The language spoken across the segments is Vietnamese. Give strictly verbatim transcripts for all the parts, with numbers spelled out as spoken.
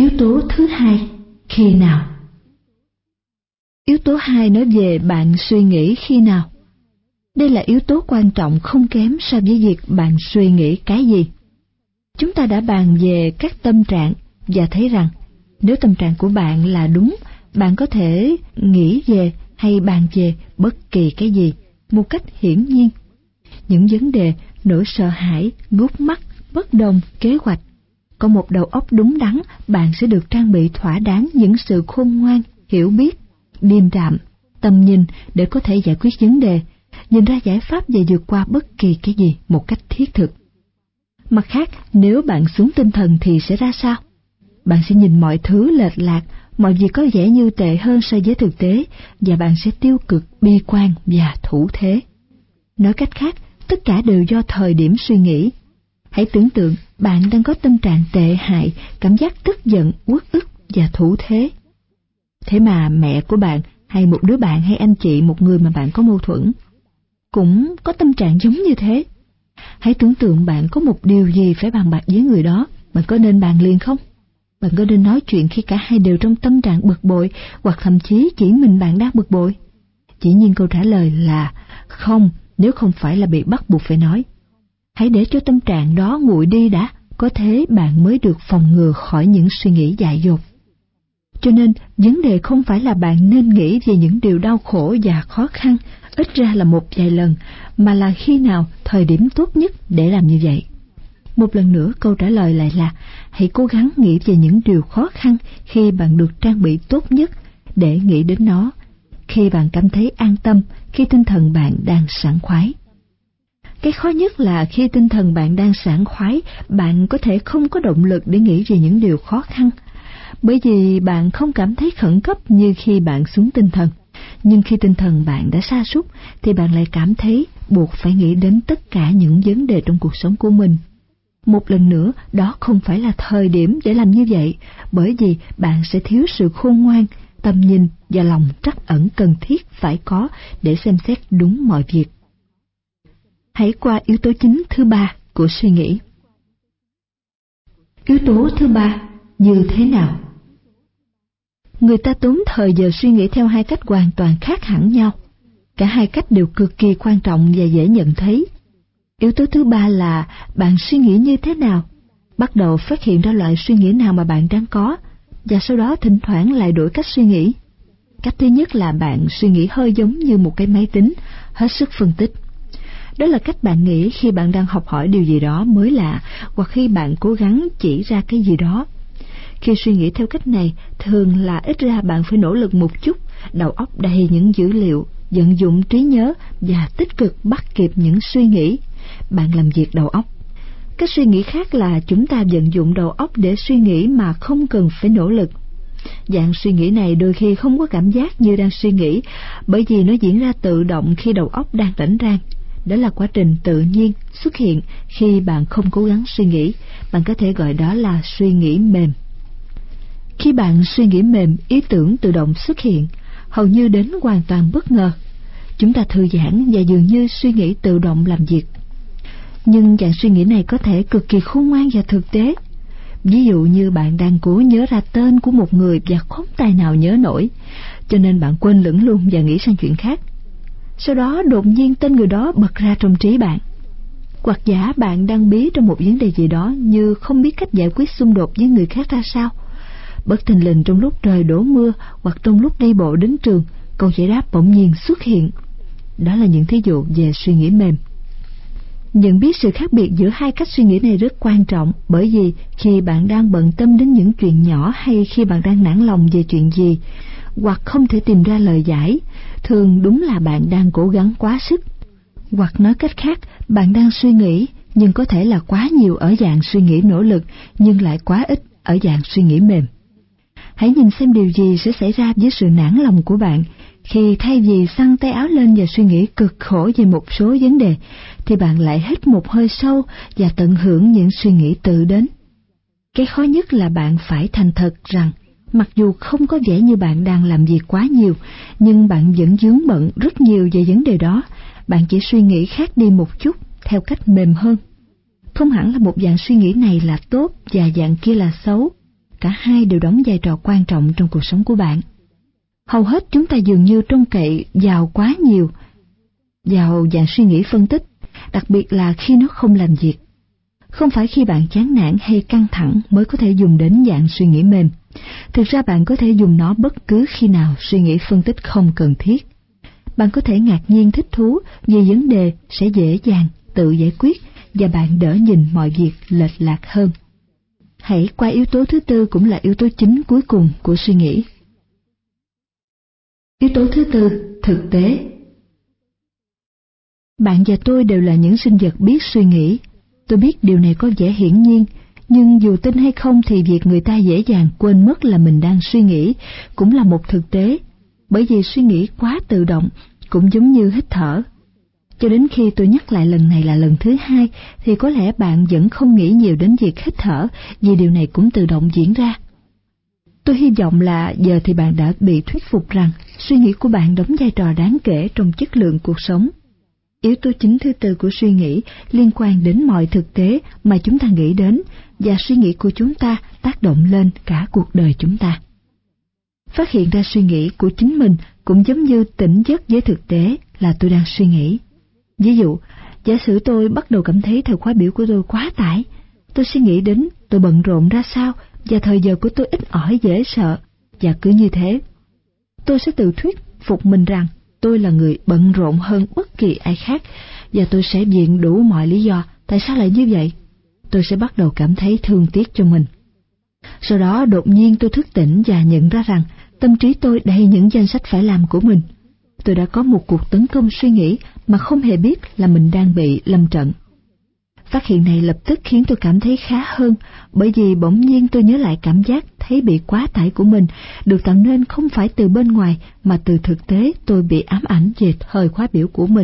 Yếu tố thứ hai, khi nào. Yếu tố hai nói về bạn suy nghĩ khi nào. Đây là yếu tố quan trọng không kém so với việc bạn suy nghĩ cái gì. Chúng ta đã bàn về các tâm trạng và thấy rằng nếu tâm trạng của bạn là đúng, bạn có thể nghĩ về hay bàn về bất kỳ cái gì một cách hiển nhiên. Những vấn đề, nỗi sợ hãi, gút mắt, bất đồng, kế hoạch. Có một đầu óc đúng đắn, bạn sẽ được trang bị thỏa đáng những sự khôn ngoan, hiểu biết, điềm đạm, tầm nhìn để có thể giải quyết vấn đề, nhìn ra giải pháp và vượt qua bất kỳ cái gì một cách thiết thực. Mặt khác, nếu bạn xuống tinh thần thì sẽ ra sao? Bạn sẽ nhìn mọi thứ lệch lạc, mọi việc có vẻ như tệ hơn so với thực tế, và bạn sẽ tiêu cực, bi quan và thủ thế. Nói cách khác, tất cả đều do thời điểm suy nghĩ. Hãy tưởng tượng bạn đang có tâm trạng tệ hại, cảm giác tức giận, uất ức và thủ thế. Thế mà mẹ của bạn, hay một đứa bạn hay anh chị, một người mà bạn có mâu thuẫn, cũng có tâm trạng giống như thế. Hãy tưởng tượng bạn có một điều gì phải bàn bạc với người đó, bạn có nên bàn liền không? Bạn có nên nói chuyện khi cả hai đều trong tâm trạng bực bội, hoặc thậm chí chỉ mình bạn đang bực bội? Dĩ nhiên câu trả lời là không, nếu không phải là bị bắt buộc phải nói. Hãy để cho tâm trạng đó nguội đi đã, có thế bạn mới được phòng ngừa khỏi những suy nghĩ dại dột. Cho nên, vấn đề không phải là bạn nên nghĩ về những điều đau khổ và khó khăn, ít ra là một vài lần, mà là khi nào thời điểm tốt nhất để làm như vậy. Một lần nữa câu trả lời lại là hãy cố gắng nghĩ về những điều khó khăn khi bạn được trang bị tốt nhất để nghĩ đến nó, khi bạn cảm thấy an tâm, khi tinh thần bạn đang sảng khoái. Cái khó nhất là khi tinh thần bạn đang sảng khoái, bạn có thể không có động lực để nghĩ về những điều khó khăn, bởi vì bạn không cảm thấy khẩn cấp như khi bạn xuống tinh thần. Nhưng khi tinh thần bạn đã sa sút thì bạn lại cảm thấy buộc phải nghĩ đến tất cả những vấn đề trong cuộc sống của mình. Một lần nữa, đó không phải là thời điểm để làm như vậy, bởi vì bạn sẽ thiếu sự khôn ngoan, tầm nhìn và lòng trắc ẩn cần thiết phải có để xem xét đúng mọi việc. Hãy qua yếu tố chính thứ ba của suy nghĩ. Yếu tố thứ ba, như thế nào? Người ta tốn thời giờ suy nghĩ theo hai cách hoàn toàn khác hẳn nhau. Cả hai cách đều cực kỳ quan trọng và dễ nhận thấy. Yếu tố thứ ba là bạn suy nghĩ như thế nào. Bắt đầu phát hiện ra loại suy nghĩ nào mà bạn đang có, và sau đó thỉnh thoảng lại đổi cách suy nghĩ. Cách thứ nhất là bạn suy nghĩ hơi giống như một cái máy tính, hết sức phân tích. Đó là cách bạn nghĩ khi bạn đang học hỏi điều gì đó mới lạ, hoặc khi bạn cố gắng chỉ ra cái gì đó. Khi suy nghĩ theo cách này, thường là ít ra bạn phải nỗ lực một chút, đầu óc đầy những dữ liệu, vận dụng trí nhớ và tích cực bắt kịp những suy nghĩ. Bạn làm việc đầu óc. Cách suy nghĩ khác là chúng ta vận dụng đầu óc để suy nghĩ mà không cần phải nỗ lực. Dạng suy nghĩ này đôi khi không có cảm giác như đang suy nghĩ, bởi vì nó diễn ra tự động khi đầu óc đang rảnh rang. Đó là quá trình tự nhiên xuất hiện khi bạn không cố gắng suy nghĩ. Bạn có thể gọi đó là suy nghĩ mềm. Khi bạn suy nghĩ mềm, ý tưởng tự động xuất hiện, hầu như đến hoàn toàn bất ngờ. Chúng ta thư giãn và dường như suy nghĩ tự động làm việc. Nhưng dạng suy nghĩ này có thể cực kỳ khôn ngoan và thực tế. Ví dụ như bạn đang cố nhớ ra tên của một người và không tài nào nhớ nổi, cho nên bạn quên lửng luôn và nghĩ sang chuyện khác. Sau đó đột nhiên tên người đó bật ra trong trí bạn. Hoặc giả bạn đang bí trong một vấn đề gì đó, như không biết cách giải quyết xung đột với người khác ra sao. Bất thình lình trong lúc trời đổ mưa, hoặc trong lúc đi bộ đến trường, câu giải đáp bỗng nhiên xuất hiện. Đó là những thí dụ về suy nghĩ mềm. Nhận biết sự khác biệt giữa hai cách suy nghĩ này rất quan trọng, bởi vì khi bạn đang bận tâm đến những chuyện nhỏ, hay khi bạn đang nản lòng về chuyện gì, hoặc không thể tìm ra lời giải, thường đúng là bạn đang cố gắng quá sức. Hoặc nói cách khác, bạn đang suy nghĩ, nhưng có thể là quá nhiều ở dạng suy nghĩ nỗ lực, nhưng lại quá ít ở dạng suy nghĩ mềm. Hãy nhìn xem điều gì sẽ xảy ra với sự nản lòng của bạn khi thay vì xăng tay áo lên và suy nghĩ cực khổ về một số vấn đề, thì bạn lại hít một hơi sâu và tận hưởng những suy nghĩ tự đến. Cái khó nhất là bạn phải thành thật rằng, mặc dù không có vẻ như bạn đang làm việc quá nhiều, nhưng bạn vẫn vướng bận rất nhiều về vấn đề đó. Bạn chỉ suy nghĩ khác đi một chút, theo cách mềm hơn. Không hẳn là một dạng suy nghĩ này là tốt và dạng kia là xấu. cả hai đều đóng vai trò quan trọng trong cuộc sống của bạn. Hầu hết chúng ta dường như trông cậy vào quá nhiều vào dạng suy nghĩ phân tích, đặc biệt là khi nó không làm việc. Không phải khi bạn chán nản hay căng thẳng mới có thể dùng đến dạng suy nghĩ mềm. Thực ra bạn có thể dùng nó bất cứ khi nào suy nghĩ phân tích không cần thiết. Bạn có thể ngạc nhiên thích thú vì vấn đề sẽ dễ dàng tự giải quyết và bạn đỡ nhìn mọi việc lệch lạc hơn. Hãy qua yếu tố thứ tư, cũng là yếu tố chính cuối cùng của suy nghĩ. Yếu tố thứ tư, thực tế. Bạn và tôi đều là những sinh vật biết suy nghĩ. Tôi biết điều này có vẻ hiển nhiên, nhưng dù tin hay không thì việc người ta dễ dàng quên mất là mình đang suy nghĩ cũng là một thực tế, bởi vì suy nghĩ quá tự động, cũng giống như hít thở. Cho đến khi tôi nhắc lại lần này là lần thứ hai, thì có lẽ bạn vẫn không nghĩ nhiều đến việc hít thở, vì điều này cũng tự động diễn ra. Tôi hy vọng là giờ thì bạn đã bị thuyết phục rằng suy nghĩ của bạn đóng vai trò đáng kể trong chất lượng cuộc sống. Yếu tố chính thứ tư của suy nghĩ liên quan đến mọi thực tế mà chúng ta nghĩ đến, và suy nghĩ của chúng ta tác động lên cả cuộc đời chúng ta. Phát hiện ra suy nghĩ của chính mình cũng giống như tỉnh giấc với thực tế là tôi đang suy nghĩ. Ví dụ, giả sử tôi bắt đầu cảm thấy thời khóa biểu của tôi quá tải, tôi suy nghĩ đến tôi bận rộn ra sao và thời giờ của tôi ít ỏi dễ sợ, và cứ như thế. Tôi sẽ tự thuyết phục mình rằng tôi là người bận rộn hơn bất kỳ ai khác, và tôi sẽ viện đủ mọi lý do tại sao lại như vậy. Tôi sẽ bắt đầu cảm thấy thương tiếc cho mình. Sau đó đột nhiên tôi thức tỉnh và nhận ra rằng tâm trí tôi đầy những danh sách phải làm của mình. Tôi đã có một cuộc tấn công suy nghĩ mà không hề biết là mình đang bị lâm trận. Phát hiện này lập tức khiến tôi cảm thấy khá hơn, bởi vì bỗng nhiên tôi nhớ lại cảm giác thấy bị quá tải của mình được tạo nên không phải từ bên ngoài mà từ thực tế tôi bị ám ảnh về thời khóa biểu của mình.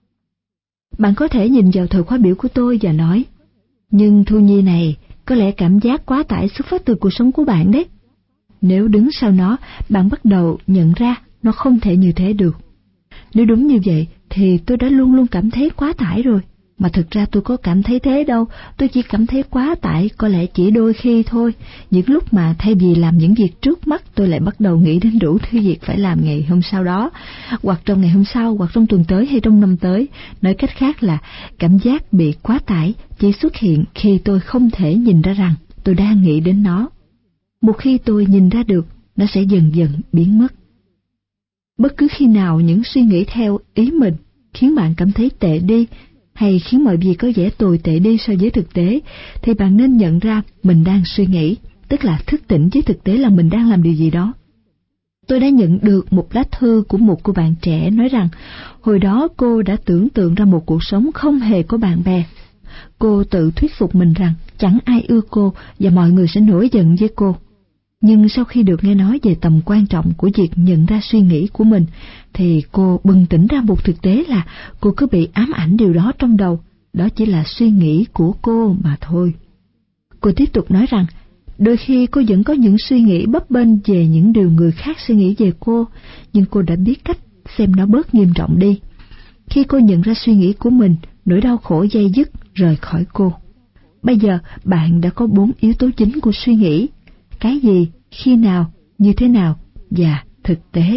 Bạn có thể nhìn vào thời khóa biểu của tôi và nói, nhưng Thu Nhi này, có lẽ cảm giác quá tải xuất phát từ cuộc sống của bạn đấy. Nếu đứng sau nó, bạn bắt đầu nhận ra nó không thể như thế được. Nếu đúng như vậy, thì tôi đã luôn luôn cảm thấy quá tải rồi. Mà thực ra tôi có cảm thấy thế đâu, tôi chỉ cảm thấy quá tải có lẽ chỉ đôi khi thôi. Những lúc mà thay vì làm những việc trước mắt, tôi lại bắt đầu nghĩ đến đủ thứ việc phải làm ngày hôm sau đó, hoặc trong ngày hôm sau, hoặc trong tuần tới hay trong năm tới. Nói cách khác là cảm giác bị quá tải chỉ xuất hiện khi tôi không thể nhìn ra rằng tôi đang nghĩ đến nó. Một khi tôi nhìn ra được, nó sẽ dần dần biến mất. Bất cứ khi nào những suy nghĩ theo ý mình khiến bạn cảm thấy tệ đi, hay khiến mọi việc có vẻ tồi tệ đi so với thực tế, thì bạn nên nhận ra mình đang suy nghĩ, tức là thức tỉnh với thực tế là mình đang làm điều gì đó. Tôi đã nhận được một lá thư của một cô bạn trẻ nói rằng hồi đó cô đã tưởng tượng ra một cuộc sống không hề có bạn bè. Cô tự thuyết phục mình rằng chẳng ai ưa cô và mọi người sẽ nổi giận với cô. Nhưng sau khi được nghe nói về tầm quan trọng của việc nhận ra suy nghĩ của mình, thì cô bừng tỉnh ra một thực tế là cô cứ bị ám ảnh điều đó trong đầu. Đó chỉ là suy nghĩ của cô mà thôi. Cô tiếp tục nói rằng, đôi khi cô vẫn có những suy nghĩ bấp bênh về những điều người khác suy nghĩ về cô, nhưng cô đã biết cách xem nó bớt nghiêm trọng đi. Khi cô nhận ra suy nghĩ của mình, nỗi đau khổ day dứt rời khỏi cô. Bây giờ bạn đã có bốn yếu tố chính của suy nghĩ: cái gì, khi nào, như thế nào và thực tế.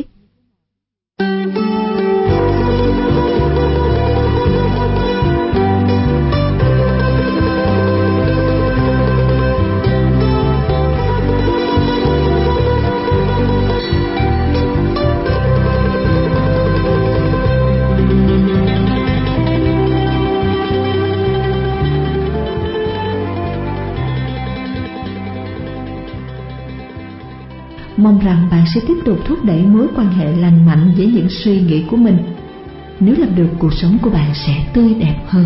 Mong rằng bạn sẽ tiếp tục thúc đẩy mối quan hệ lành mạnh với những suy nghĩ của mình. Nếu làm được, cuộc sống của bạn sẽ tươi đẹp hơn.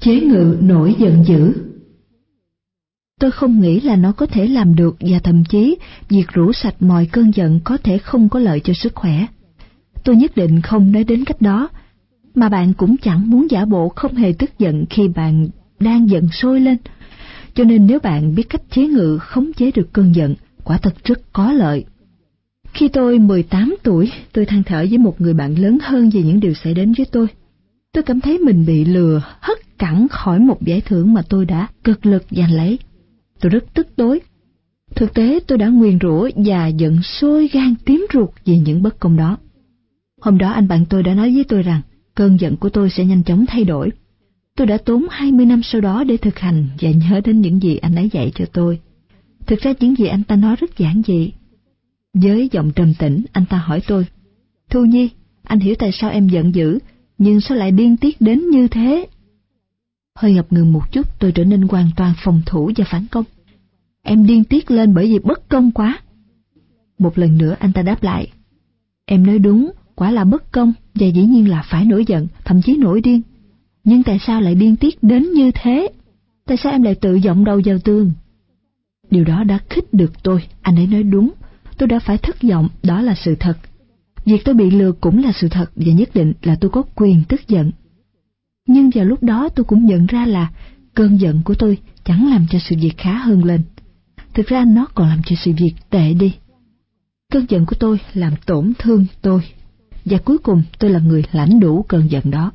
Chế ngự nỗi giận dữ. Tôi không nghĩ là nó có thể làm được, và thậm chí việc rũ sạch mọi cơn giận có thể không có lợi cho sức khỏe. Tôi nhất định không nói đến cách đó, mà bạn cũng chẳng muốn giả bộ không hề tức giận khi bạn đang giận sôi lên. Cho nên nếu bạn biết cách chế ngự, khống chế được cơn giận, quả thật rất có lợi. Khi tôi mười tám tuổi, tôi than thở với một người bạn lớn hơn về những điều xảy đến với tôi. Tôi cảm thấy mình bị lừa, hất cẳng khỏi một giải thưởng mà tôi đã cực lực giành lấy. Tôi rất tức tối. Thực tế tôi đã nguyền rủa và giận sôi gan tím ruột vì những bất công đó. Hôm đó anh bạn tôi đã nói với tôi rằng cơn giận của tôi sẽ nhanh chóng thay đổi. Tôi đã tốn hai mươi năm sau đó để thực hành và nhớ đến những gì anh ấy dạy cho tôi. Thực ra những gì anh ta nói rất giản dị. Với giọng trầm tĩnh, anh ta hỏi tôi: Thu Nhi, anh hiểu tại sao em giận dữ, nhưng sao lại điên tiết đến như thế? Hơi ngập ngừng một chút, tôi trở nên hoàn toàn phòng thủ và phản công. Em điên tiết lên bởi vì bất công quá. Một lần nữa anh ta đáp lại: Em nói đúng, quả là bất công, và dĩ nhiên là phải nổi giận, thậm chí nổi điên. Nhưng tại sao lại điên tiết đến như thế? Tại sao em lại tự dộng đầu vào tường? Điều đó đã khích được tôi. Anh ấy nói đúng, tôi đã phải thất vọng, đó là sự thật. Việc tôi bị lừa cũng là sự thật, và nhất định là tôi có quyền tức giận. Nhưng vào lúc đó tôi cũng nhận ra là cơn giận của tôi chẳng làm cho sự việc khá hơn lên. Thực ra nó còn làm cho sự việc tệ đi. Cơn giận của tôi làm tổn thương tôi, và cuối cùng tôi là người lãnh đủ cơn giận đó.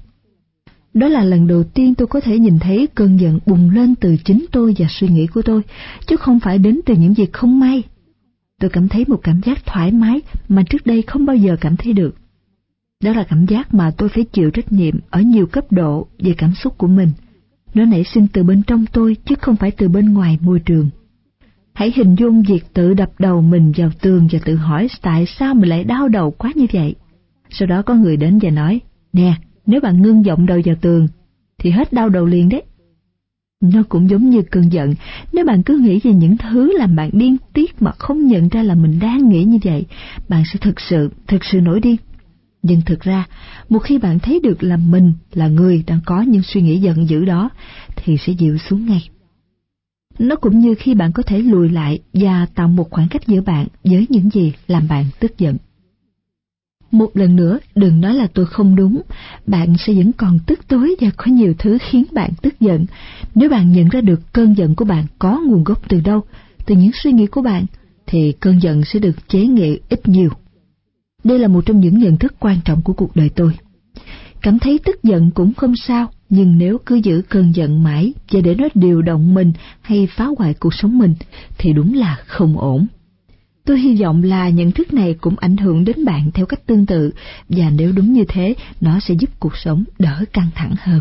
Đó là lần đầu tiên tôi có thể nhìn thấy cơn giận bùng lên từ chính tôi và suy nghĩ của tôi, chứ không phải đến từ những việc không may. Tôi cảm thấy một cảm giác thoải mái mà trước đây không bao giờ cảm thấy được. Đó là cảm giác mà tôi phải chịu trách nhiệm ở nhiều cấp độ về cảm xúc của mình. Nó nảy sinh từ bên trong tôi chứ không phải từ bên ngoài môi trường. Hãy hình dung việc tự đập đầu mình vào tường và tự hỏi tại sao mình lại đau đầu quá như vậy. Sau đó có người đến và nói: Nè, nếu bạn ngưng giọng đầu vào tường thì hết đau đầu liền đấy. Nó cũng giống như cơn giận, nếu bạn cứ nghĩ về những thứ làm bạn điên tiết mà không nhận ra là mình đang nghĩ như vậy, bạn sẽ thực sự, thực sự nổi điên. Nhưng thực ra, một khi bạn thấy được là mình là người đang có những suy nghĩ giận dữ đó, thì sẽ dịu xuống ngay. Nó cũng như khi bạn có thể lùi lại và tạo một khoảng cách giữa bạn với những gì làm bạn tức giận. Một lần nữa, đừng nói là tôi không đúng, bạn sẽ vẫn còn tức tối và có nhiều thứ khiến bạn tức giận. Nếu bạn nhận ra được cơn giận của bạn có nguồn gốc từ đâu, từ những suy nghĩ của bạn, thì cơn giận sẽ được chế ngự ít nhiều. Đây là một trong những nhận thức quan trọng của cuộc đời tôi. Cảm thấy tức giận cũng không sao, nhưng nếu cứ giữ cơn giận mãi và để nó điều động mình hay phá hoại cuộc sống mình, thì đúng là không ổn. Tôi hy vọng là nhận thức này cũng ảnh hưởng đến bạn theo cách tương tự, và nếu đúng như thế, nó sẽ giúp cuộc sống đỡ căng thẳng hơn.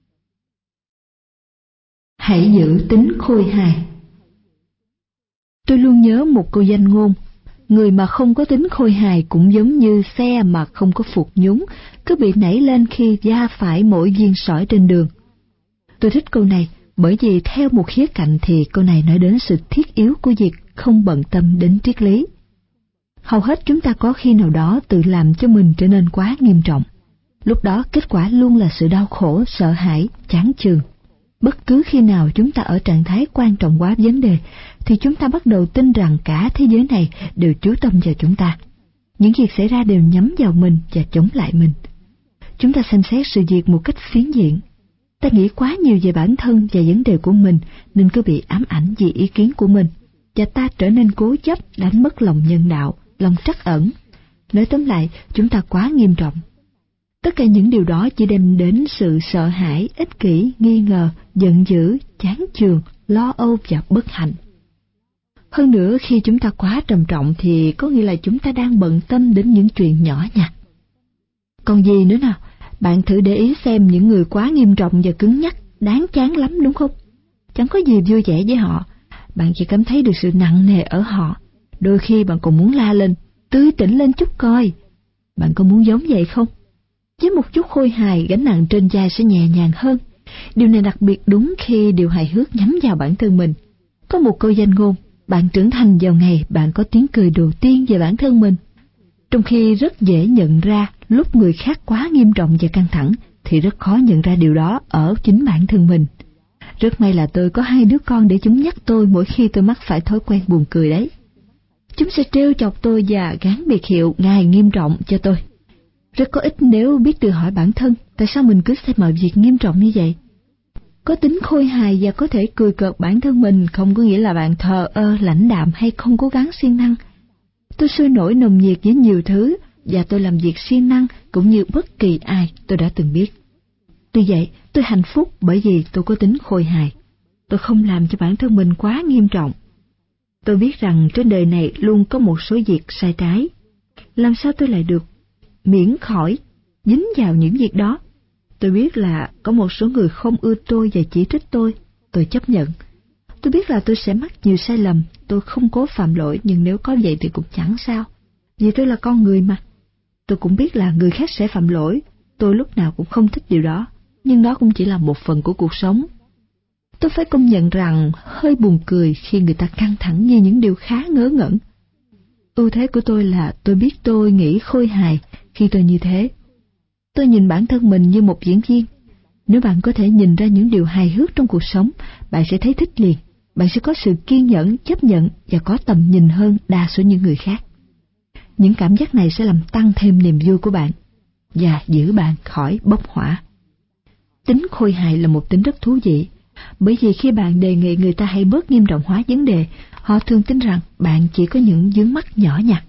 Hãy giữ tính khôi hài. Tôi luôn nhớ một câu danh ngôn: người mà không có tính khôi hài cũng giống như xe mà không có phục nhúng, cứ bị nảy lên khi va phải mỗi viên sỏi trên đường. Tôi thích câu này bởi vì theo một khía cạnh thì câu này nói đến sự thiết yếu của việc không bận tâm đến triết lý. Hầu hết chúng ta có khi nào đó tự làm cho mình trở nên quá nghiêm trọng. Lúc đó kết quả luôn là sự đau khổ, sợ hãi, chán chường. Bất cứ khi nào chúng ta ở trạng thái quan trọng quá vấn đề, thì chúng ta bắt đầu tin rằng cả thế giới này đều chú tâm vào chúng ta. Những việc xảy ra đều nhắm vào mình và chống lại mình. Chúng ta xem xét sự việc một cách phiến diện. Ta nghĩ quá nhiều về bản thân và vấn đề của mình nên cứ bị ám ảnh vì ý kiến của mình, và ta trở nên cố chấp, đánh mất lòng nhân đạo, lòng trắc ẩn. Nói tóm lại, chúng ta quá nghiêm trọng. Tất cả những điều đó chỉ đem đến sự sợ hãi, ích kỷ, nghi ngờ, giận dữ, chán chường, lo âu và bất hạnh. Hơn nữa, khi chúng ta quá trầm trọng thì có nghĩa là chúng ta đang bận tâm đến những chuyện nhỏ nhặt. Còn gì nữa nào? Bạn thử để ý xem những người quá nghiêm trọng và cứng nhắc, đáng chán lắm đúng không? Chẳng có gì vui vẻ với họ. Bạn chỉ cảm thấy được sự nặng nề ở họ. Đôi khi bạn còn muốn la lên: tươi tỉnh lên chút coi. Bạn có muốn giống vậy không? Với một chút khôi hài, gánh nặng trên vai sẽ nhẹ nhàng hơn. Điều này đặc biệt đúng khi điều hài hước nhắm vào bản thân mình. Có một câu danh ngôn: bạn trưởng thành vào ngày bạn có tiếng cười đầu tiên về bản thân mình. Trong khi rất dễ nhận ra lúc người khác quá nghiêm trọng và căng thẳng thì rất khó nhận ra điều đó ở chính bản thân mình. Rất may là tôi có hai đứa con để chúng nhắc tôi mỗi khi tôi mắc phải thói quen buồn cười đấy. Chúng sẽ trêu chọc tôi và gán biệt hiệu ngài nghiêm trọng cho tôi. Rất có ích nếu biết tự hỏi bản thân tại sao mình cứ xem mọi việc nghiêm trọng như vậy. Có tính khôi hài và có thể cười cợt bản thân mình không có nghĩa là bạn thờ ơ, lãnh đạm hay không cố gắng siêng năng. Tôi sôi nổi nồng nhiệt với nhiều thứ và tôi làm việc siêng năng cũng như bất kỳ ai tôi đã từng biết. Tuy vậy, tôi hạnh phúc bởi vì tôi có tính khôi hài. Tôi không làm cho bản thân mình quá nghiêm trọng. Tôi biết rằng trên đời này luôn có một số việc sai trái. Làm sao tôi lại được miễn khỏi dính vào những việc đó? Tôi biết là có một số người không ưa tôi và chỉ trích tôi. Tôi chấp nhận. Tôi biết là tôi sẽ mắc nhiều sai lầm. Tôi không cố phạm lỗi, nhưng nếu có vậy thì cũng chẳng sao. Vì tôi là con người mà. Tôi cũng biết là người khác sẽ phạm lỗi. Tôi lúc nào cũng không thích điều đó. Nhưng đó cũng chỉ là một phần của cuộc sống. Tôi phải công nhận rằng hơi buồn cười khi người ta căng thẳng như những điều khá ngớ ngẩn. Ưu thế của tôi là tôi biết tôi nghĩ khôi hài khi tôi như thế. Tôi nhìn bản thân mình như một diễn viên. Nếu bạn có thể nhìn ra những điều hài hước trong cuộc sống, bạn sẽ thấy thích liền. Bạn sẽ có sự kiên nhẫn, chấp nhận và có tầm nhìn hơn đa số những người khác. Những cảm giác này sẽ làm tăng thêm niềm vui của bạn và giữ bạn khỏi bốc hỏa. Tính khôi hài là một tính rất thú vị, bởi vì khi bạn đề nghị người ta hãy bớt nghiêm trọng hóa vấn đề, họ thường tin rằng bạn chỉ có những vướng mắc nhỏ nhặt.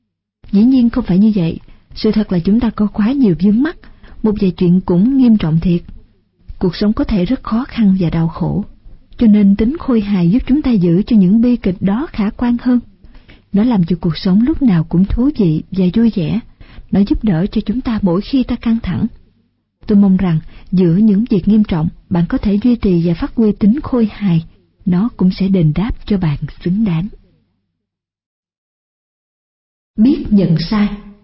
Dĩ nhiên không phải như vậy, sự thật là chúng ta có quá nhiều vướng mắc, một vài chuyện cũng nghiêm trọng thiệt. Cuộc sống có thể rất khó khăn và đau khổ, cho nên tính khôi hài giúp chúng ta giữ cho những bi kịch đó khả quan hơn. Nó làm cho cuộc sống lúc nào cũng thú vị và vui vẻ, nó giúp đỡ cho chúng ta mỗi khi ta căng thẳng. Tôi mong rằng giữa những việc nghiêm trọng, bạn có thể duy trì và phát huy tính khôi hài, nó cũng sẽ đền đáp cho bạn xứng đáng. Biết nhận sai.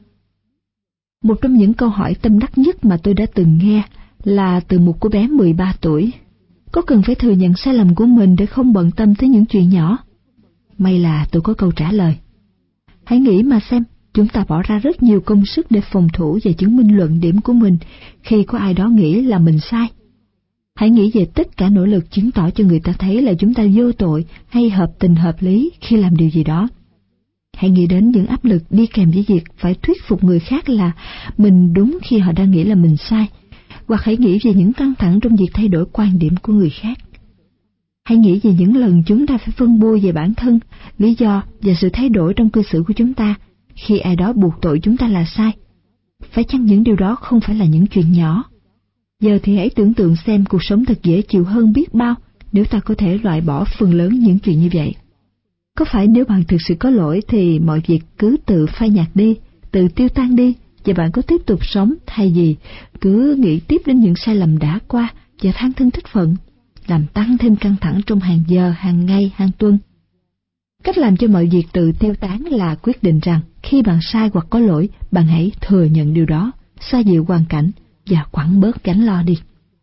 Một trong những câu hỏi tâm đắc nhất mà tôi đã từng nghe là từ một cô bé mười ba tuổi. Có cần phải thừa nhận sai lầm của mình để không bận tâm tới những chuyện nhỏ? May là tôi có câu trả lời. Hãy nghĩ mà xem, chúng ta bỏ ra rất nhiều công sức để phòng thủ và chứng minh luận điểm của mình khi có ai đó nghĩ là mình sai. Hãy nghĩ về tất cả nỗ lực chứng tỏ cho người ta thấy là chúng ta vô tội hay hợp tình hợp lý khi làm điều gì đó. Hãy nghĩ đến những áp lực đi kèm với việc phải thuyết phục người khác là mình đúng khi họ đang nghĩ là mình sai, hoặc hãy nghĩ về những căng thẳng trong việc thay đổi quan điểm của người khác. Hãy nghĩ về những lần chúng ta phải phân bua về bản thân, lý do và sự thay đổi trong cư xử của chúng ta khi ai đó buộc tội chúng ta là sai. Phải chăng những điều đó không phải là những chuyện nhỏ? Giờ thì hãy tưởng tượng xem cuộc sống thật dễ chịu hơn biết bao nếu ta có thể loại bỏ phần lớn những chuyện như vậy. Có phải nếu bạn thực sự có lỗi thì mọi việc cứ tự phai nhạt đi, tự tiêu tan đi, và bạn có tiếp tục sống thay vì cứ nghĩ tiếp đến những sai lầm đã qua và than thân trách phận, làm tăng thêm căng thẳng trong hàng giờ, hàng ngày, hàng tuần? Cách làm cho mọi việc tự tiêu tán là quyết định rằng khi bạn sai hoặc có lỗi, bạn hãy thừa nhận điều đó, xoa dịu hoàn cảnh và quẳng bớt gánh lo đi.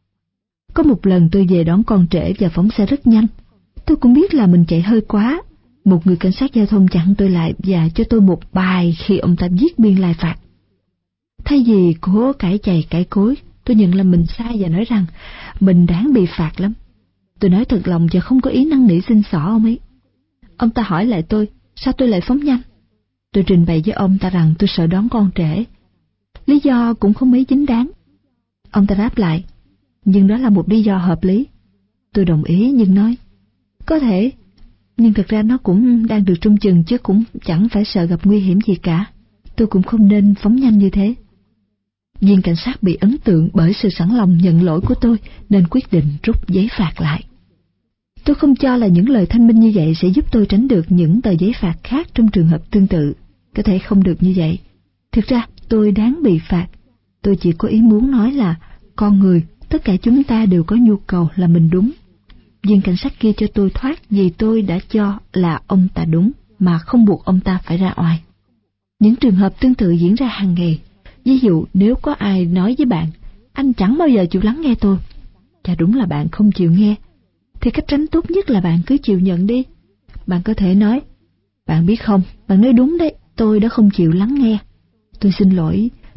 Có một lần tôi về đón con trễ và phóng xe rất nhanh. Tôi cũng biết là mình chạy hơi quá. Một người cảnh sát giao thông chặn tôi lại và cho tôi một bài khi ông ta viết biên lai phạt. Thay vì cố cãi chày cãi cối, tôi nhận là mình sai và nói rằng mình đáng bị phạt lắm. Tôi nói thật lòng và không có ý năn nỉ xin xỏ ông ấy. Ông ta hỏi lại tôi, sao tôi lại phóng nhanh? Tôi trình bày với ông ta rằng tôi sợ đón con trễ. Lý do cũng không mấy chính đáng. Ông ta đáp lại, nhưng đó là một lý do hợp lý. Tôi đồng ý nhưng nói, có thể, nhưng thực ra nó cũng đang được trông chừng chứ cũng chẳng phải sợ gặp nguy hiểm gì cả. Tôi cũng không nên phóng nhanh như thế. Viên cảnh sát bị ấn tượng bởi sự sẵn lòng nhận lỗi của tôi nên quyết định rút giấy phạt lại. Tôi không cho là những lời thanh minh như vậy sẽ giúp tôi tránh được những tờ giấy phạt khác trong trường hợp tương tự. Có thể không được như vậy. Thực ra tôi đáng bị phạt. Tôi chỉ có ý muốn nói là con người, tất cả chúng ta đều có nhu cầu là mình đúng. Viên cảnh sát kia cho tôi thoát vì tôi đã cho là ông ta đúng mà không buộc ông ta phải ra oai. Những trường hợp tương tự diễn ra hàng ngày. Ví dụ nếu có ai nói với bạn, anh chẳng bao giờ chịu lắng nghe tôi, và đúng là bạn không chịu nghe, thì cách tránh tốt nhất là bạn cứ chịu nhận đi. Bạn có thể nói, bạn biết không, bạn nói đúng đấy, tôi đã không chịu lắng nghe. Tôi xin lỗi,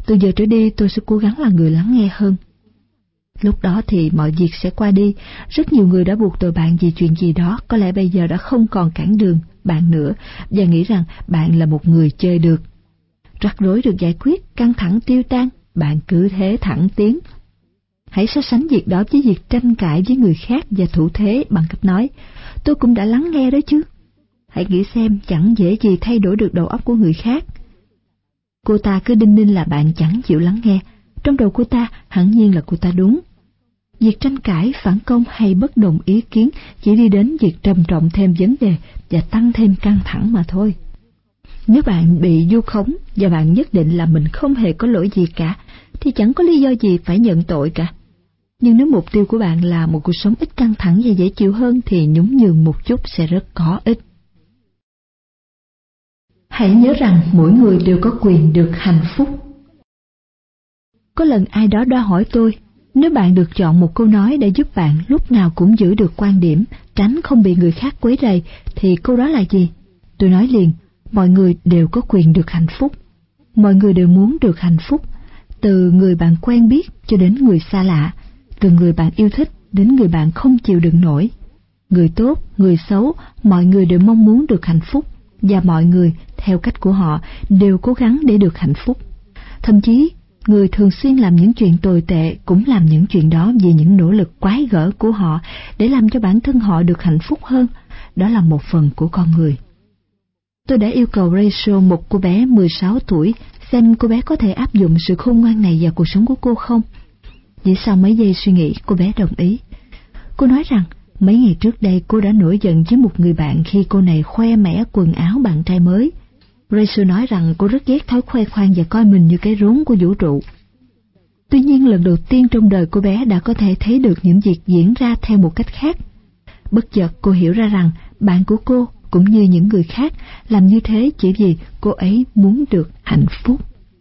Từ giờ trở đi tôi sẽ cố gắng là người lắng nghe hơn. Lúc đó thì mọi việc sẽ qua đi. Rất nhiều người đã buộc tội bạn vì chuyện gì đó, có lẽ bây giờ đã không còn cản đường bạn nữa và nghĩ rằng bạn là một người chơi được. Rắc rối được giải quyết, căng thẳng tiêu tan, bạn cứ thế thẳng tiến. Hãy so sánh việc đó với việc tranh cãi với người khác và thủ thế bằng cách nói, tôi cũng đã lắng nghe đó chứ. Hãy nghĩ xem, chẳng dễ gì thay đổi được đầu óc của người khác. Cô ta cứ đinh ninh là bạn chẳng chịu lắng nghe. Trong đầu cô ta, hẳn nhiên là cô ta đúng. Việc tranh cãi, phản công hay bất đồng ý kiến chỉ đi đến việc trầm trọng thêm vấn đề và tăng thêm căng thẳng mà thôi. Nếu bạn bị vu khống và bạn nhất định là mình không hề có lỗi gì cả, thì chẳng có lý do gì phải nhận tội cả. Nhưng nếu mục tiêu của bạn là một cuộc sống ít căng thẳng và dễ chịu hơn thì nhún nhường một chút sẽ rất có ích. Hãy nhớ rằng mỗi người đều có quyền được hạnh phúc. Có lần ai đó đã hỏi tôi, nếu bạn được chọn một câu nói để giúp bạn lúc nào cũng giữ được quan điểm, tránh không bị người khác quấy rầy, thì câu đó là gì? Tôi nói liền, mọi người đều có quyền được hạnh phúc. Mọi người đều muốn được hạnh phúc, từ người bạn quen biết cho đến người xa lạ, từ người bạn yêu thích đến người bạn không chịu đựng nổi. Người tốt, người xấu, mọi người đều mong muốn được hạnh phúc, và mọi người, theo cách của họ, đều cố gắng để được hạnh phúc. Thậm chí, người thường xuyên làm những chuyện tồi tệ cũng làm những chuyện đó vì những nỗ lực quái gở của họ để làm cho bản thân họ được hạnh phúc hơn. Đó là một phần của con người. Tôi đã yêu cầu Rachel, một cô bé mười sáu tuổi, xem cô bé có thể áp dụng sự khôn ngoan này vào cuộc sống của cô không. Chỉ sau mấy giây suy nghĩ, cô bé đồng ý. Cô nói rằng mấy ngày trước đây cô đã nổi giận với một người bạn khi cô này khoe mẽ quần áo bạn trai mới. Rachel nói rằng cô rất ghét thói khoe khoang và coi mình như cái rốn của vũ trụ. Tuy nhiên lần đầu tiên trong đời cô bé đã có thể thấy được những việc diễn ra theo một cách khác. Bất chợt cô hiểu ra rằng bạn của cô cũng như những người khác làm như thế chỉ vì cô ấy muốn được hạnh phúc.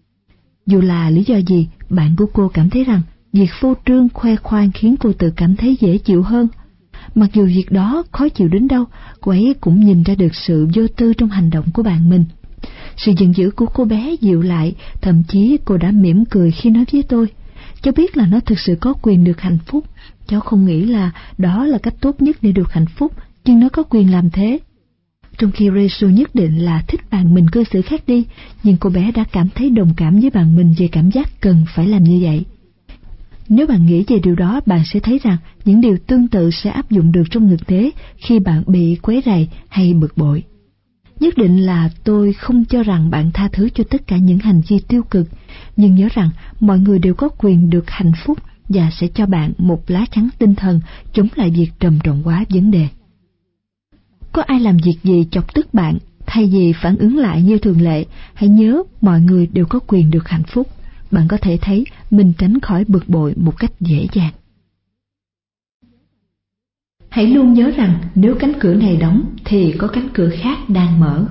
Dù là lý do gì, bạn của cô cảm thấy rằng việc phô trương khoe khoang khiến cô tự cảm thấy dễ chịu hơn. Mặc dù việc đó khó chịu đến đâu, cô ấy cũng nhìn ra được sự vô tư trong hành động của bạn mình. Sự giận dữ của cô bé dịu lại, thậm chí cô đã mỉm cười khi nói với tôi. Cháu biết là nó thực sự có quyền được hạnh phúc. Cháu không nghĩ là đó là cách tốt nhất để được hạnh phúc, nhưng nó có quyền làm thế. Trong khi Rachel nhất định là thích bạn mình cư xử khác đi, nhưng cô bé đã cảm thấy đồng cảm với bạn mình về cảm giác cần phải làm như vậy. Nếu bạn nghĩ về điều đó, bạn sẽ thấy rằng những điều tương tự sẽ áp dụng được trong thực tế khi bạn bị quấy rầy hay bực bội. Nhất định là tôi không cho rằng bạn tha thứ cho tất cả những hành vi tiêu cực, nhưng nhớ rằng mọi người đều có quyền được hạnh phúc và sẽ cho bạn một lá chắn tinh thần chống lại việc trầm trọng hóa vấn đề. Có ai làm việc gì chọc tức bạn, thay vì phản ứng lại như thường lệ, hãy nhớ mọi người đều có quyền được hạnh phúc. Bạn có thể thấy mình tránh khỏi bực bội một cách dễ dàng. Hãy luôn nhớ rằng nếu cánh cửa này đóng thì có cánh cửa khác đang mở.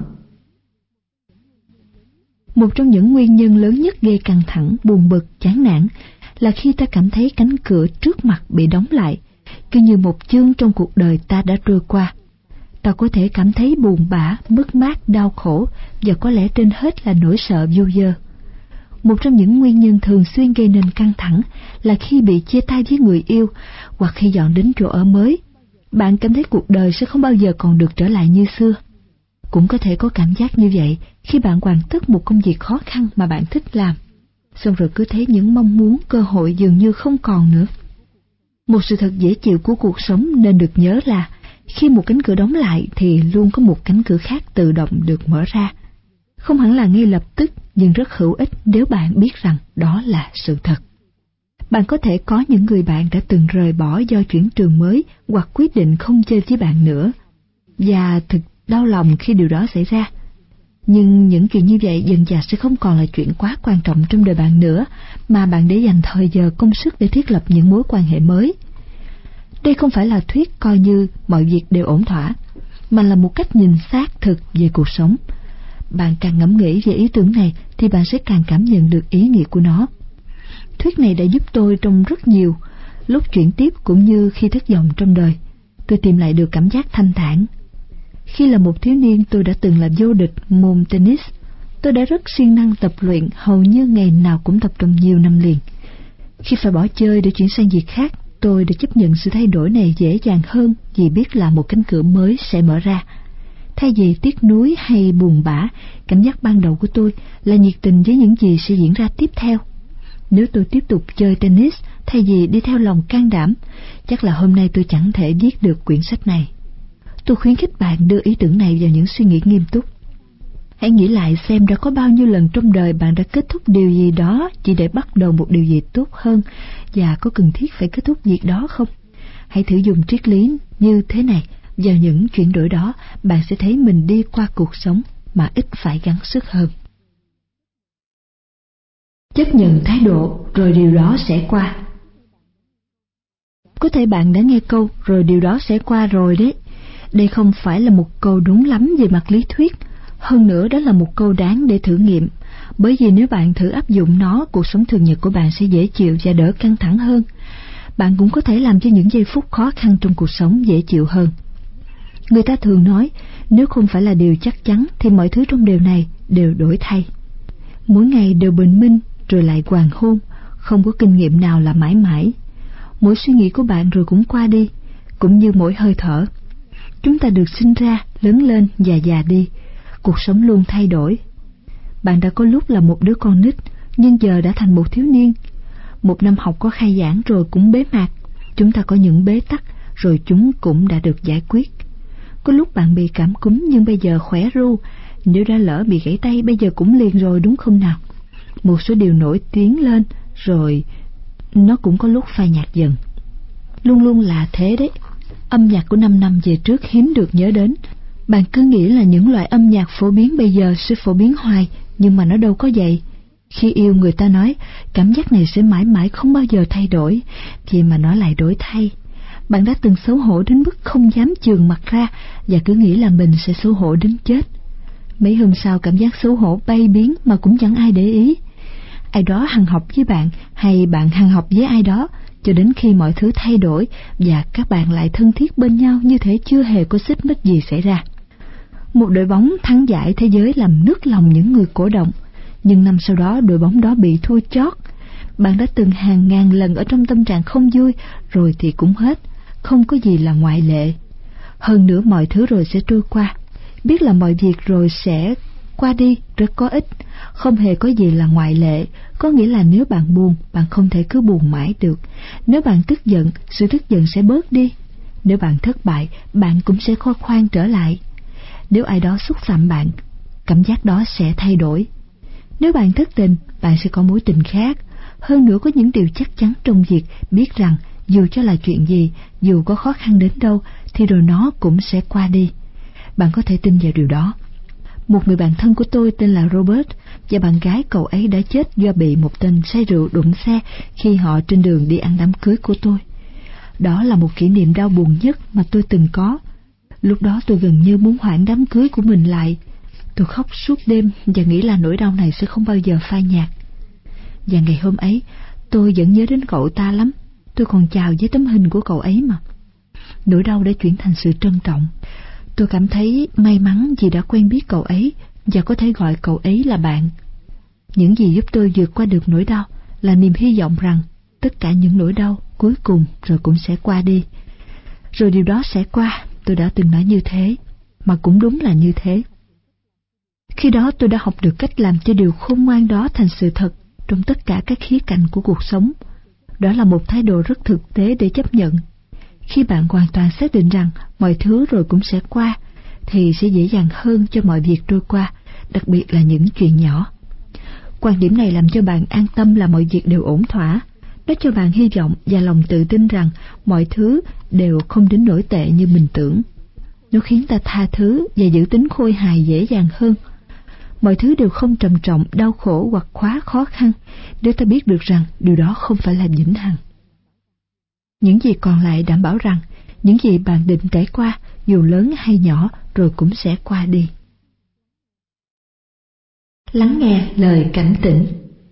Một trong những nguyên nhân lớn nhất gây căng thẳng, buồn bực, chán nản là khi ta cảm thấy cánh cửa trước mặt bị đóng lại, cứ như một chương trong cuộc đời ta đã trôi qua. Ta có thể cảm thấy buồn bã, mất mát, đau khổ và có lẽ trên hết là nỗi sợ vô vơ. Một trong những nguyên nhân thường xuyên gây nên căng thẳng là khi bị chia tay với người yêu hoặc khi dọn đến chỗ ở mới. Bạn cảm thấy cuộc đời sẽ không bao giờ còn được trở lại như xưa. Cũng có thể có cảm giác như vậy khi bạn hoàn tất một công việc khó khăn mà bạn thích làm, xong rồi cứ thấy những mong muốn, cơ hội dường như không còn nữa. Một sự thật dễ chịu của cuộc sống nên được nhớ là khi một cánh cửa đóng lại thì luôn có một cánh cửa khác tự động được mở ra. Không hẳn là ngay lập tức, nhưng rất hữu ích nếu bạn biết rằng đó là sự thật. Bạn có thể có những người bạn đã từng rời bỏ do chuyển trường mới hoặc quyết định không chơi với bạn nữa, và thực đau lòng khi điều đó xảy ra. Nhưng những chuyện như vậy dần dà sẽ không còn là chuyện quá quan trọng trong đời bạn nữa, mà bạn để dành thời giờ công sức để thiết lập những mối quan hệ mới. Đây không phải là thuyết coi như mọi việc đều ổn thỏa, mà là một cách nhìn xác thực về cuộc sống. Bạn càng ngẫm nghĩ về ý tưởng này thì bạn sẽ càng cảm nhận được ý nghĩa của nó. Thuyết này đã giúp tôi trong rất nhiều lúc chuyển tiếp cũng như khi thất vọng trong đời. Tôi tìm lại được cảm giác thanh thản. Khi là một thiếu niên, tôi đã từng là vô địch môn tennis. Tôi đã rất siêng năng tập luyện, hầu như ngày nào cũng tập trong nhiều năm liền. Khi phải bỏ chơi để chuyển sang việc khác, tôi đã chấp nhận sự thay đổi này dễ dàng hơn vì biết là một cánh cửa mới sẽ mở ra. Thay vì tiếc nuối hay buồn bã, cảm giác ban đầu của tôi là nhiệt tình với những gì sẽ diễn ra tiếp theo. Nếu tôi tiếp tục chơi tennis thay vì đi theo lòng can đảm, chắc là hôm nay tôi chẳng thể viết được quyển sách này. Tôi khuyến khích bạn đưa ý tưởng này vào những suy nghĩ nghiêm túc. Hãy nghĩ lại xem đã có bao nhiêu lần trong đời bạn đã kết thúc điều gì đó chỉ để bắt đầu một điều gì tốt hơn, và có cần thiết phải kết thúc việc đó không? Hãy thử dùng triết lý như thế này vào những chuyển đổi đó, bạn sẽ thấy mình đi qua cuộc sống mà ít phải gắng sức hơn. Chấp nhận thái độ rồi điều đó sẽ qua. Có thể bạn đã nghe câu rồi điều đó sẽ qua rồi đấy. Đây không phải là một câu đúng lắm về mặt lý thuyết, hơn nữa đó là một câu đáng để thử nghiệm, bởi vì nếu bạn thử áp dụng nó, cuộc sống thường nhật của bạn sẽ dễ chịu và đỡ căng thẳng hơn. Bạn cũng có thể làm cho những giây phút khó khăn trong cuộc sống dễ chịu hơn. Người ta thường nói, nếu không phải là điều chắc chắn thì mọi thứ trong điều này đều đổi thay. Mỗi ngày đều bình minh rồi lại hoàng hôn, không có kinh nghiệm nào là mãi mãi. Mỗi suy nghĩ của bạn rồi cũng qua đi, cũng như mỗi hơi thở. Chúng ta được sinh ra, lớn lên và già đi. Cuộc sống luôn thay đổi. Bạn đã có lúc là một đứa con nít, nhưng giờ đã thành một thiếu niên. Một năm học có khai giảng rồi cũng bế mạc. Chúng ta có những bế tắc, rồi chúng cũng đã được giải quyết. Có lúc bạn bị cảm cúm nhưng bây giờ khỏe ru. Nếu đã lỡ bị gãy tay bây giờ cũng liền rồi, đúng không nào? Một số điều nổi tiếng lên, rồi nó cũng có lúc phai nhạt dần. Luôn luôn là thế đấy. Âm nhạc của năm năm về trước hiếm được nhớ đến. Bạn cứ nghĩ là những loại âm nhạc phổ biến bây giờ sẽ phổ biến hoài, nhưng mà nó đâu có vậy. Khi yêu người ta nói cảm giác này sẽ mãi mãi không bao giờ thay đổi, thì mà nó lại đổi thay. Bạn đã từng xấu hổ đến mức không dám chườn mặt ra và cứ nghĩ là mình sẽ xấu hổ đến chết. Mấy hôm sau cảm giác xấu hổ bay biến mà cũng chẳng ai để ý. Ai đó hằn học với bạn hay bạn hằn học với ai đó, cho đến khi mọi thứ thay đổi và các bạn lại thân thiết bên nhau như thể chưa hề có xích mích gì xảy ra. Một đội bóng thắng giải thế giới làm nức lòng những người cổ động, nhưng năm sau đó đội bóng đó bị thua chót. Bạn đã từng hàng ngàn lần ở trong tâm trạng không vui, rồi thì cũng hết, không có gì là ngoại lệ. Hơn nữa mọi thứ rồi sẽ trôi qua. Biết là mọi việc rồi sẽ qua đi rất có ích, không hề có gì là ngoại lệ. Có nghĩa là nếu bạn buồn, bạn không thể cứ buồn mãi được. Nếu bạn tức giận, sự tức giận sẽ bớt đi. Nếu bạn thất bại, bạn cũng sẽ khô khoan trở lại. Nếu ai đó xúc phạm bạn, cảm giác đó sẽ thay đổi. Nếu bạn thất tình, bạn sẽ có mối tình khác. Hơn nữa có những điều chắc chắn trong việc biết rằng dù cho là chuyện gì, dù có khó khăn đến đâu, thì rồi nó cũng sẽ qua đi. Bạn có thể tin vào điều đó. Một người bạn thân của tôi tên là Robert, và bạn gái cậu ấy đã chết do bị một tên say rượu đụng xe khi họ trên đường đi ăn đám cưới của tôi. Đó là một kỷ niệm đau buồn nhất mà tôi từng có. Lúc đó tôi gần như muốn hoãn đám cưới của mình lại. Tôi khóc suốt đêm và nghĩ là nỗi đau này sẽ không bao giờ phai nhạt. Và ngày hôm ấy, tôi vẫn nhớ đến cậu ta lắm. Tôi còn chào với tấm hình của cậu ấy mà. Nỗi đau đã chuyển thành sự trân trọng. Tôi cảm thấy may mắn vì đã quen biết cậu ấy và có thể gọi cậu ấy là bạn. Những gì giúp tôi vượt qua được nỗi đau là niềm hy vọng rằng tất cả những nỗi đau cuối cùng rồi cũng sẽ qua đi. Rồi điều đó sẽ qua, tôi đã từng nói như thế, mà cũng đúng là như thế. Khi đó tôi đã học được cách làm cho điều khôn ngoan đó thành sự thật trong tất cả các khía cạnh của cuộc sống. Đó là một thái độ rất thực tế để chấp nhận. Khi bạn hoàn toàn xác định rằng mọi thứ rồi cũng sẽ qua, thì sẽ dễ dàng hơn cho mọi việc trôi qua, đặc biệt là những chuyện nhỏ. Quan điểm này làm cho bạn an tâm là mọi việc đều ổn thỏa. Nó cho bạn hy vọng và lòng tự tin rằng mọi thứ đều không đến nỗi tệ như mình tưởng. Nó khiến ta tha thứ và giữ tính khôi hài dễ dàng hơn. Mọi thứ đều không trầm trọng, đau khổ hoặc quá khó khăn, nếu ta biết được rằng điều đó không phải là vĩnh hằng. Những gì còn lại đảm bảo rằng những gì bạn định trải qua, dù lớn hay nhỏ, rồi cũng sẽ qua đi. Lắng nghe lời cảnh tỉnh.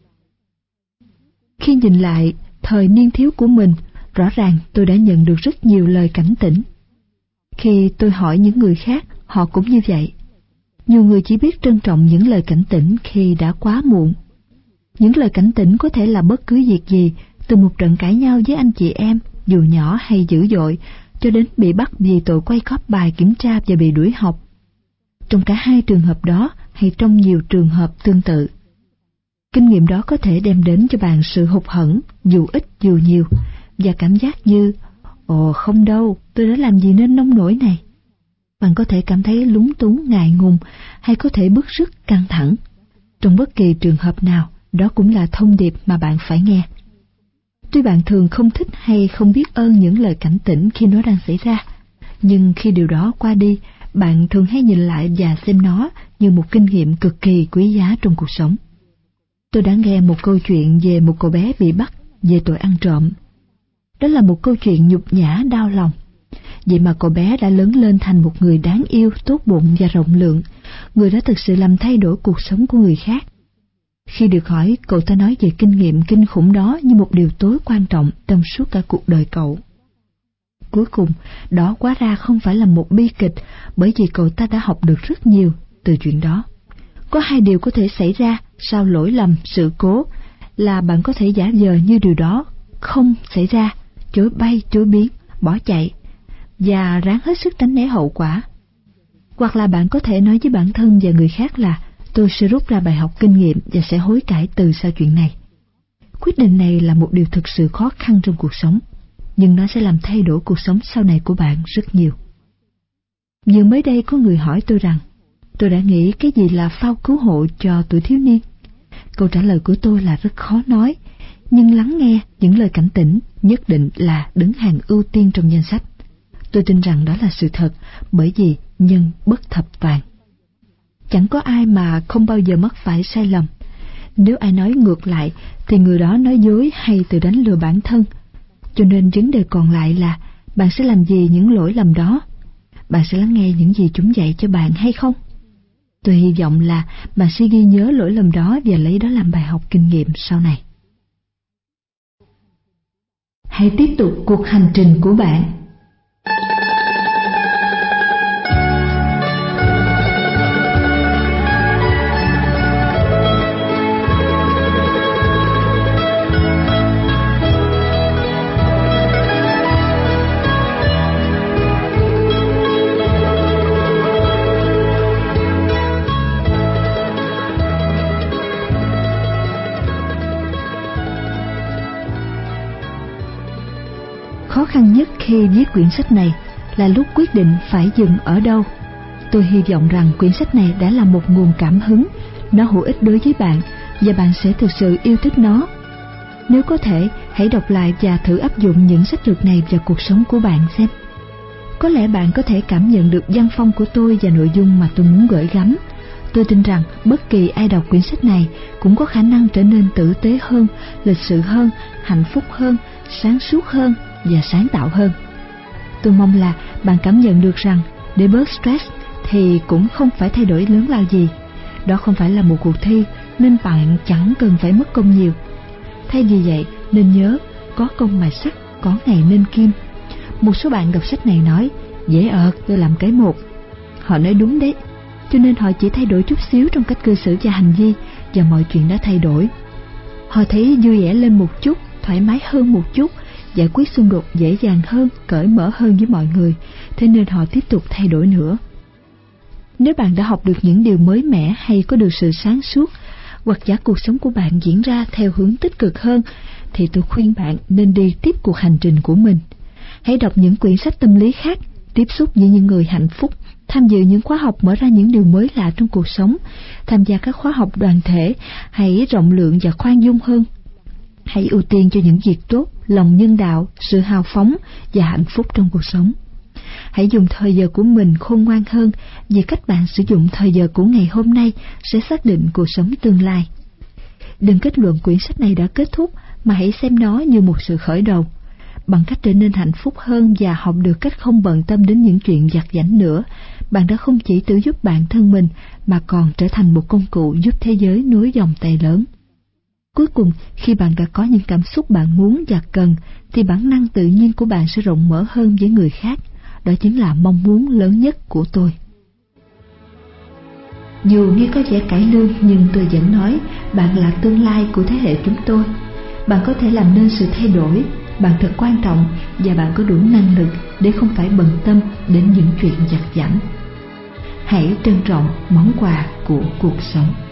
Khi nhìn lại thời niên thiếu của mình, rõ ràng tôi đã nhận được rất nhiều lời cảnh tỉnh. Khi tôi hỏi những người khác, họ cũng như vậy. Nhiều người chỉ biết trân trọng những lời cảnh tỉnh khi đã quá muộn. Những lời cảnh tỉnh có thể là bất cứ việc gì, từ một trận cãi nhau với anh chị em, dù nhỏ hay dữ dội, cho đến bị bắt vì tội quay cóp bài kiểm tra và bị đuổi học. Trong cả hai trường hợp đó, hay trong nhiều trường hợp tương tự, kinh nghiệm đó có thể đem đến cho bạn sự hụt hẫng, dù ít dù nhiều, và cảm giác như, ồ không đâu, tôi đã làm gì nên nông nổi này. Bạn có thể cảm thấy lúng túng, ngại ngùng, hay có thể bứt rứt, căng thẳng. Trong bất kỳ trường hợp nào, đó cũng là thông điệp mà bạn phải nghe. Tuy bạn thường không thích hay không biết ơn những lời cảnh tỉnh khi nó đang xảy ra, nhưng khi điều đó qua đi, bạn thường hay nhìn lại và xem nó như một kinh nghiệm cực kỳ quý giá trong cuộc sống. Tôi đã nghe một câu chuyện về một cậu bé bị bắt về tội ăn trộm. Đó là một câu chuyện nhục nhã, đau lòng. Vậy mà cậu bé đã lớn lên thành một người đáng yêu, tốt bụng và rộng lượng, người đã thực sự làm thay đổi cuộc sống của người khác. Khi được hỏi, cậu ta nói về kinh nghiệm kinh khủng đó như một điều tối quan trọng trong suốt cả cuộc đời cậu. Cuối cùng, đó hóa ra không phải là một bi kịch, bởi vì cậu ta đã học được rất nhiều từ chuyện đó. Có hai điều có thể xảy ra sau lỗi lầm, sự cố, là bạn có thể giả vờ như điều đó không xảy ra, chối bay, chối biến, bỏ chạy, và ráng hết sức tránh né hậu quả. Hoặc là bạn có thể nói với bản thân và người khác là tôi sẽ rút ra bài học kinh nghiệm và sẽ hối cải từ sau chuyện này. Quyết định này là một điều thực sự khó khăn trong cuộc sống, nhưng nó sẽ làm thay đổi cuộc sống sau này của bạn rất nhiều. Vừa mới đây có người hỏi tôi rằng tôi đã nghĩ cái gì là phao cứu hộ cho tuổi thiếu niên. Câu trả lời của tôi là rất khó nói, nhưng lắng nghe những lời cảnh tỉnh nhất định là đứng hàng ưu tiên trong danh sách. Tôi tin rằng đó là sự thật, bởi vì nhân bất thập toàn. Chẳng có ai mà không bao giờ mắc phải sai lầm. Nếu ai nói ngược lại thì người đó nói dối hay tự đánh lừa bản thân. Cho nên vấn đề còn lại là bạn sẽ làm gì những lỗi lầm đó? Bạn sẽ lắng nghe những gì chúng dạy cho bạn hay không? Tôi hy vọng là bạn sẽ ghi nhớ lỗi lầm đó và lấy đó làm bài học kinh nghiệm sau này. Hãy tiếp tục cuộc hành trình của bạn. Khó khăn nhất khi viết quyển sách này là lúc quyết định phải dừng ở đâu. Tôi hy vọng rằng quyển sách này đã là một nguồn cảm hứng, nó hữu ích đối với bạn và bạn sẽ thực sự yêu thích nó. Nếu có thể, hãy đọc lại và thử áp dụng những sách lược này vào cuộc sống của bạn xem. Có lẽ bạn có thể cảm nhận được văn phong của tôi và nội dung mà tôi muốn gửi gắm. Tôi tin rằng bất kỳ ai đọc quyển sách này cũng có khả năng trở nên tử tế hơn, lịch sự hơn, hạnh phúc hơn, sáng suốt hơn và sáng tạo hơn. Tôi mong là bạn cảm nhận được rằng để bớt stress thì cũng không phải thay đổi lớn lao gì. Đó không phải là một cuộc thi nên bạn chẳng cần phải mất công nhiều. Thay vì vậy nên nhớ, có công mài sắt, có ngày nên kim. Một số bạn đọc sách này nói dễ ợt, tôi làm cái một. Họ nói đúng đấy, cho nên họ chỉ thay đổi chút xíu trong cách cư xử và hành vi và mọi chuyện đã thay đổi. Họ thấy vui vẻ lên một chút, thoải mái hơn một chút, giải quyết xung đột dễ dàng hơn, cởi mở hơn với mọi người, thế nên họ tiếp tục thay đổi nữa. Nếu bạn đã học được những điều mới mẻ hay có được sự sáng suốt, hoặc giả cuộc sống của bạn diễn ra theo hướng tích cực hơn, thì tôi khuyên bạn nên đi tiếp cuộc hành trình của mình. Hãy đọc những quyển sách tâm lý khác, tiếp xúc với những người hạnh phúc, tham dự những khóa học mở ra những điều mới lạ trong cuộc sống, tham gia các khóa học đoàn thể, hãy rộng lượng và khoan dung hơn. Hãy ưu tiên cho những việc tốt, lòng nhân đạo, sự hào phóng và hạnh phúc trong cuộc sống. Hãy dùng thời giờ của mình khôn ngoan hơn, vì cách bạn sử dụng thời giờ của ngày hôm nay sẽ xác định cuộc sống tương lai. Đừng kết luận quyển sách này đã kết thúc, mà hãy xem nó như một sự khởi đầu. Bằng cách trở nên hạnh phúc hơn và học được cách không bận tâm đến những chuyện vặt vãnh nữa, bạn đã không chỉ tự giúp bản thân mình mà còn trở thành một công cụ giúp thế giới nối vòng tay lớn. Cuối cùng, khi bạn đã có những cảm xúc bạn muốn và cần, thì bản năng tự nhiên của bạn sẽ rộng mở hơn với người khác. Đó chính là mong muốn lớn nhất của tôi. Dù nghe có vẻ cải lương, nhưng tôi vẫn nói bạn là tương lai của thế hệ chúng tôi. Bạn có thể làm nên sự thay đổi. Bạn thật quan trọng và bạn có đủ năng lực để không phải bận tâm đến những chuyện vặt vãnh. Hãy trân trọng món quà của cuộc sống.